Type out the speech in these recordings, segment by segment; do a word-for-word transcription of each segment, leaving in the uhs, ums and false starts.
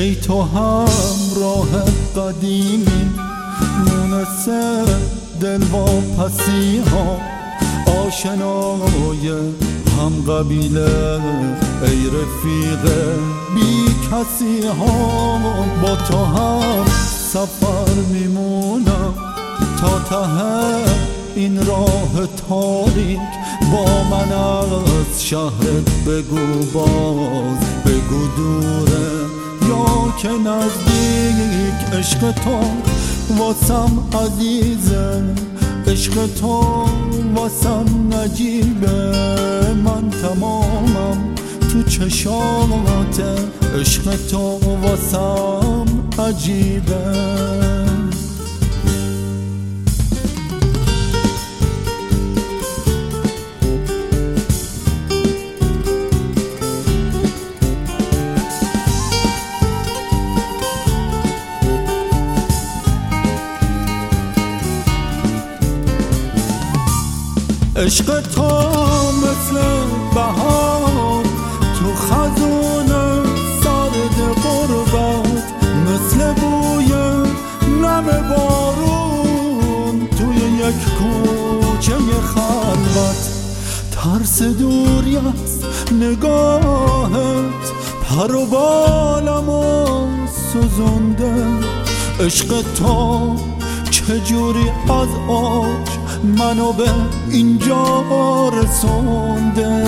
ای تو همراه قدیمی، مونس دل و پسی ها، آشنای هم قبیله، ای رفیق بی کسی ها. با تو هم سفر میمونم تا ته این راه تاریک، با من از شهرت بگو باز، بگو دوره یا که نزدیک. عشق تو واسم عزیزه، عشق تو واسم نجیبه، من تمامم تو چشامته، عشق تو واسم عجیبه. عشق تو مثل بهار تو خزون سرد غربت، مثل بوی نم بارون توی یک کوچه خلوت. ترس دوری از نگاهت پر و بالمو سوزونده، عشق تو چجوری از آج منو به اینجا رسونده.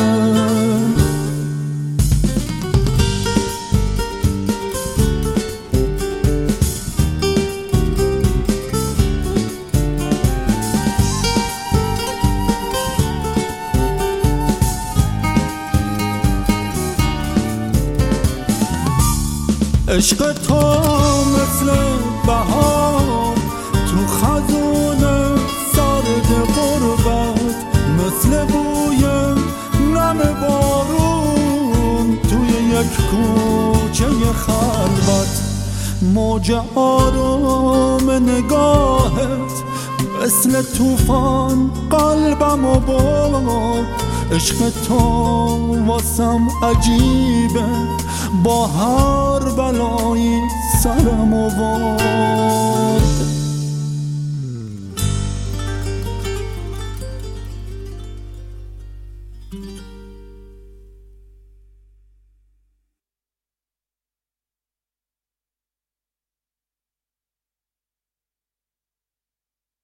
عشق تو مثل بهار تو خزون سرد غربت، مثل بوی نم بارون توی یک کوچه خلوت. موج آرام نگاهت مثل طوفان قلبمو برد، عشق تو واسم عجیبه، با هر بلایی سرم آورد.